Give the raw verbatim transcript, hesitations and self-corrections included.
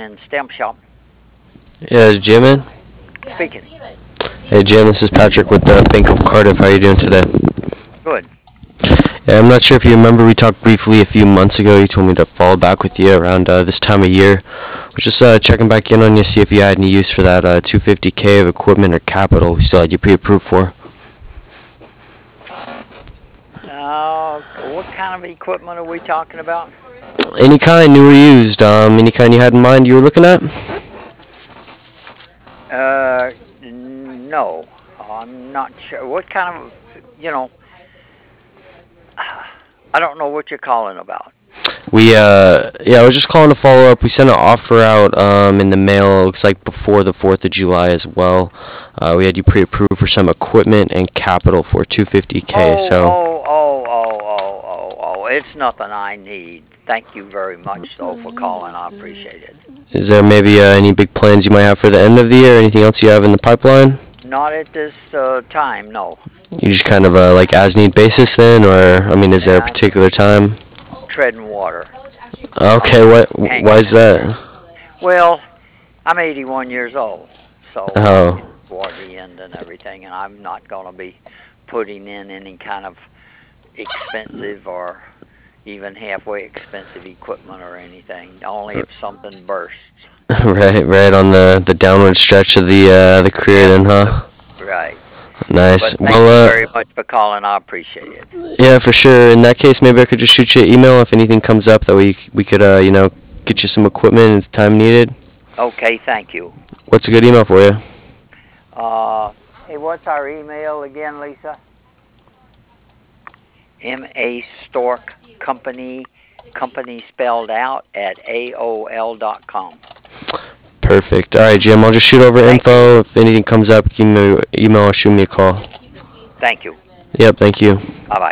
and Stamp Shop. Yeah, is Jim in? Speaking. Hey Jim, this is Patrick with the Bank of Cardiff. How are you doing today? Good. Yeah, I'm not sure if you remember, we talked briefly a few months ago. You told me to follow back with you around uh, this time of year. I was just uh, checking back in on you, see if you had any use for that uh, two hundred fifty K of equipment or capital we still had you pre-approved for. Uh, what kind of equipment are we talking about? Any kind, new or used, um, any kind you had in mind you were looking at? Uh, no. I'm not sure. What kind of, you know, I don't know what you're calling about. We, uh, yeah, I was just calling to follow up. We sent an offer out um, in the mail, it looks like before the fourth of July as well. Uh, we had you pre-approved for some equipment and capital for two hundred fifty K, Oh, so. oh, oh, oh, oh, oh, oh. It's nothing I need. Thank you very much, though, for calling. I appreciate it. Is there maybe uh, any big plans you might have for the end of the year? Anything else you have in the pipeline? Not at this uh, time, no. You just kind of uh, like as need basis then, or I mean, is there a Yeah, particular time? treading water. Okay, what? Hanging Why is in there. that? Well, I'm eighty-one years old, so I'm Oh, getting toward the end and everything, and I'm not going to be putting in any kind of expensive or even halfway expensive equipment or anything. Only if something bursts. right, right on the the downward stretch of the uh, the career then, huh? Right. Nice. But thank Well, you uh, very much for calling. I appreciate it. yeah, for sure. In that case, maybe I could just shoot you an email if anything comes up that we we could uh, you know, get you some equipment at the time needed. Okay, thank you. What's a good email for you? Uh, hey, what's our email again, Lisa? M A Stork Company, company spelled out at A O L dot com. Perfect. All right, Jim. I'll just shoot over Thank you. info. If anything comes up, give me an email or shoot me a call. Thank you. Yep. Thank you. Bye bye.